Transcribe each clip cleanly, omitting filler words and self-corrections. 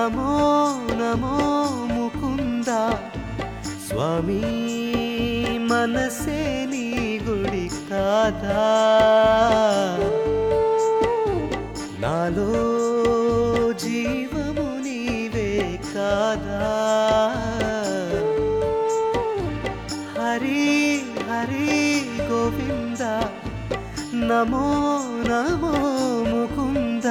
నమో నమో ముకుంద స్వామి మనసే నీ గుడి కాదా నాలో జీవము నీవే కాదా హరి హరి గోవింద నమో నమో ముకుంద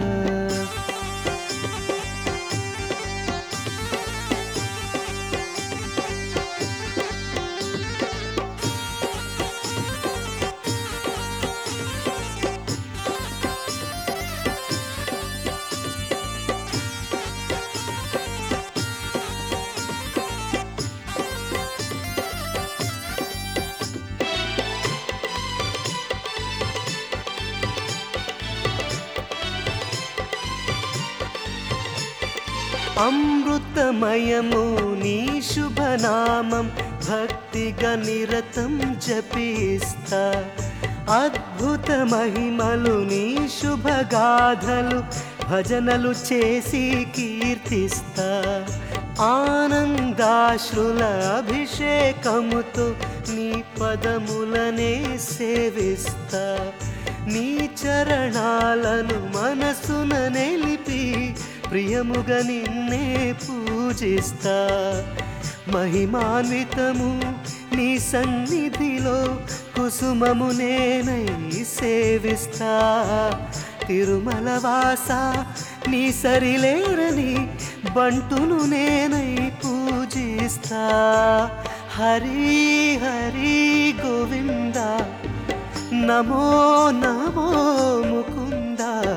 అమృతమయము నీ శుభనామం భక్తిగా నిరతం జపిస్తా అద్భుత మహిమలు నీ శుభగాథలు భజనలు చేసి కీర్తిస్తా ఆనందాశ్రుల అభిషేకముతో నీ పదములనే సేవిస్తా నీ చరణాలను మనసున నిలిపి ప్రియముగా నిన్నే పూజిస్తా మహిమాన్వితము నీ సన్నిధిలో కుసుమము నేనై సేవిస్తా తిరుమల వాస నీ సరిలేరని బంటును నేనై పూజిస్తా హరి హరి గోవింద నమో నమో ముకుంద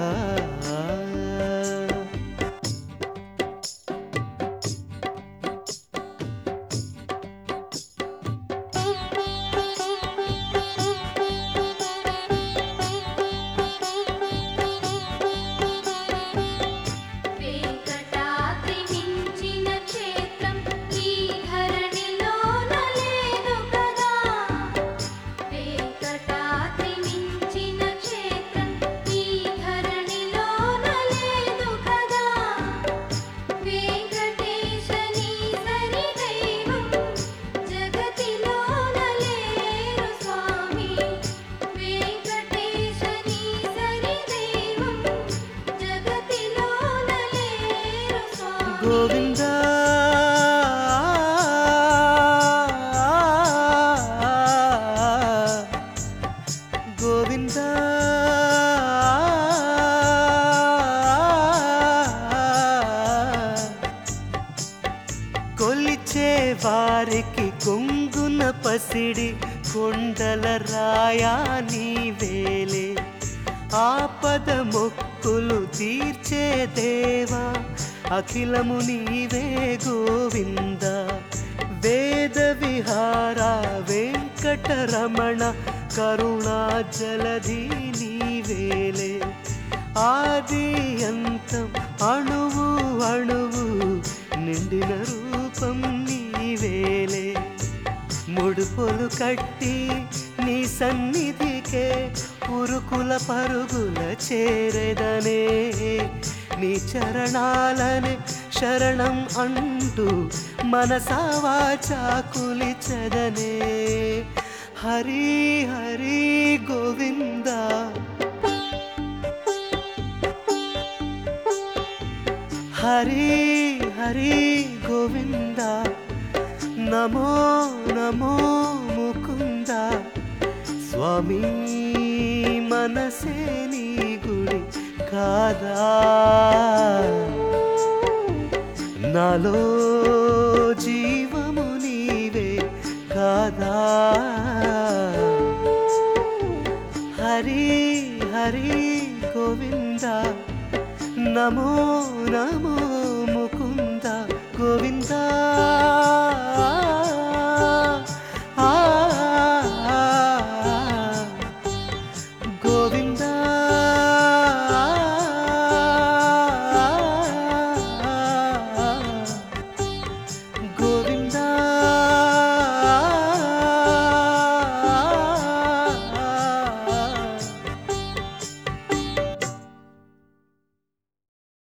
గోవింద గోవింద కొలిచే వారికి కొంగున పసిడి కొండల రాయా నీవేలే ఆపద మొక్కులు తీర్చే దేవా అఖిలము నీవే గోవింద వేద విహార వెంకటరమణ కరుణా జలధి నీవేలే ఆది అంతం అణువు అణువు నిండిన రూపం నీవేలే ముడుపులు కట్టి నీ సన్నిధికే ఉరుకుల పరుగుల చేరెదనే నీ చరణాలనే శరణం అంటూ మనసా వాచా కులిచెదనే హరి హరి గోవింద హరి హరి గోవింద నమో నమో ముకుంద స్వామి మనసే నీ గుడి కాదా నాలో జీవము నీవే కాదా హరి హరి గోవింద నమో నమో ముకుంద గోవింద